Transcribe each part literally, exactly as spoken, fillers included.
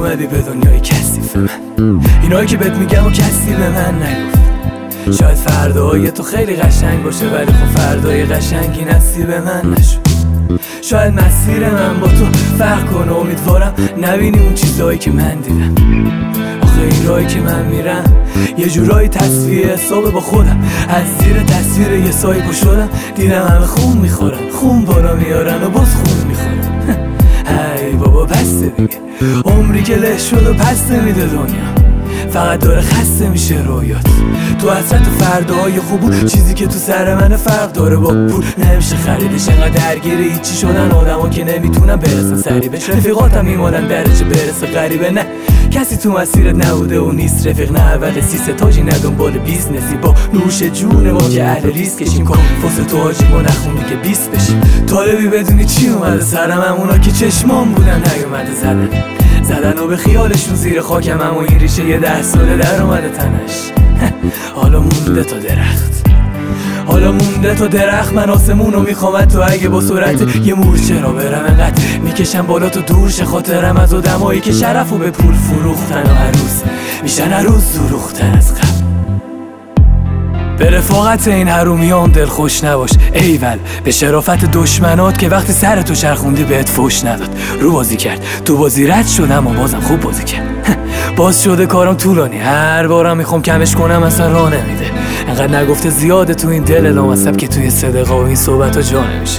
اومدی به دنیای کثیف من. اینایی که بهت میگم و کسی به من نگفت. شاید فردای تو خیلی قشنگ باشه ولی خب فردای قشنگی نصیب من نشد. شاید مسیر من با تو فرق کنه، امیدوارم نبینی اون چیزایی که من دیدم. آخه این راهی که من میرم یه جورایی تصویه حسابه با خودم. از زیر تصویر یه سایه پا شدم، دیدم همه خون میخورن، خون بالا میارن و باز خون میخورن. ای بابا بسته دیگه، عمری که له شد و پس نمیده دنیا، فقط داره خسته میشه رویات. تو حسرت فرداهای خوب، چیزی که تو سر من فرق داره با پول نمیشه خریدش. انقدر درگیره هیچی شدن آدما که نمیتونن برسن سری بهش. رفیقاتم میمونن درجه برسه غریبه، نه کسی تو مسیرت نبوده و نیست رفیق، نه اول سی ستاجی، نه دنبال بیزنسی با نوش جون ما که اهل ریسک کشیم. کن فوس تو حاجی ما نخوندی که بیست بشیم. طالبی بدونی چی اومده سرم، همونا که چشمان بودن نیومده زدن زدن و به خیالشون زیر خاکم، اما این ریشه یه ده ساله در اومده تنش. حالا مونده تا درخت، حالا مونده تا درخت. من آسمونو میخوام تو اگه با سرعت یه مورچه را برم انقدر میکشم بالا تو دور شه خاطرم از آدمایی که شرفو به پول فروختن و عروس میشن عروس زروختن از قبل. به رفاقت این حرومیان دل خوش نباش ایول، به شرافت دشمنات که وقتی سر تو چرخوندی بهت فوش نداد. رو بازی کرد تو بازی رد شد اما بازم خوب بازی کرد. باز شده کارم طولانی، هر بارم میخوام کمش کنم اصلا راه نمیده. انقدر نگفته زیاده تو این دل لامصب که توی صدقه و این صحبت ها جا نمیشه.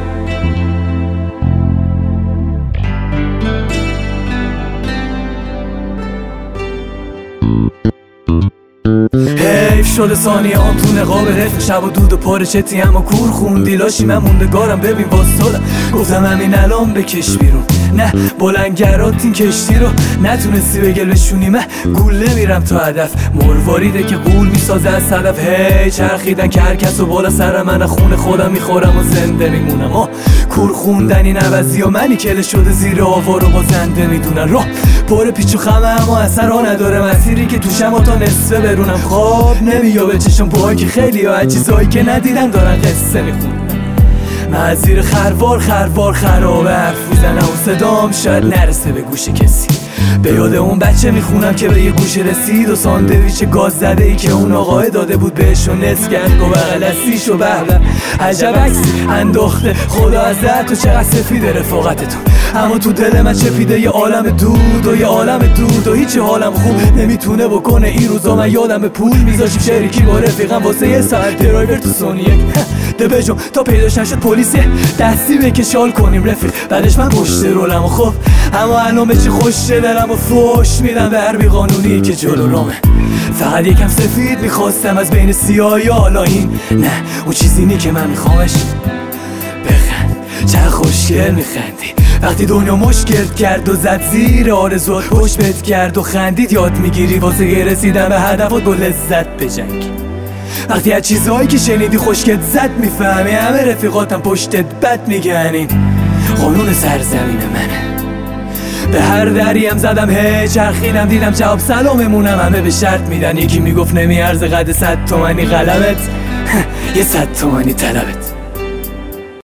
حیف شده ثانیه هم تو نقاب رفت شب و دود و پاره چتی اما کور خوندی لاشی. من موندگارم ببین واسطادم، گفتم همین الان بکش بیرون. نه بلندگرات این کشتی رو نتونستی بگل بشونی. من گول نمیرم تا هدف، مرواریده که قول میسازه از صدف. هی چرخیدن که هر کس و بالا سر من خون خودم میخورم و زنده میمونم. آه کور خوندن این عوضی و منی کله شده زیر آوار و با زنده میدونن. راه پر پیچ و خمه اما اثر ها نداره، مسیری که توشم تا نصفه برونم. خواب نمیاد به چشم پاهایی که خیلی ها چیزهایی که ندیدن دارن قصه میخونن. من از زیر خروار خروار خرابه حرف میزنم و صدام شاید نرسه به گوش کسی. به یاد اون بچه میخونم که به یه گوشه رسید و ساندویچ گاز زده ای که اون آقای داده بود بهش و نصف کرد و بغل دستیش و بهبه عجب عکسی انداخته خدا از در تو چقدر سفیده رفاقتتون. اما تو دل من چپیده یه عالم دود و یه عالم دود و هیچی حالم خوب نمیتونه بکنه. این روزا من یادم به پول میذاشیم شریکی با رفیقم واسه یه ساعت درایور تو سونی یک ده بجم تا پیداش نشد پلیسی دستی بکشال کنیم رفیق. بعدش من پشت رولم و خب اما الان به چی خوش دلم و فوش میدم به هر بی قانونی که جلو رامه. فقط یکم سفید میخواستم از بین سیاهی، حالا این نه اون چیزی نی که من میخوامش. بخند چقدر خوشگل میخندی وقتی دنیا مشکل کرد و زد زیر آرزوات پشت بت کرد و خندید. یاد میگیری واسه رسیدن به هدفات با لذت بجنگ. وقتی از چیزهایی که شنیدی خوشگت زد میفهمی همه رفیقاتم پشتت بد میگن. این قانون سرزمین منه. به هر دریم زدم هی چرخیدم دیدم جواب سلاممونم همه به شرط میدن. یکی میگفت نمیارزه قد صد تومنی قلمت یه صد تومنی طلبت.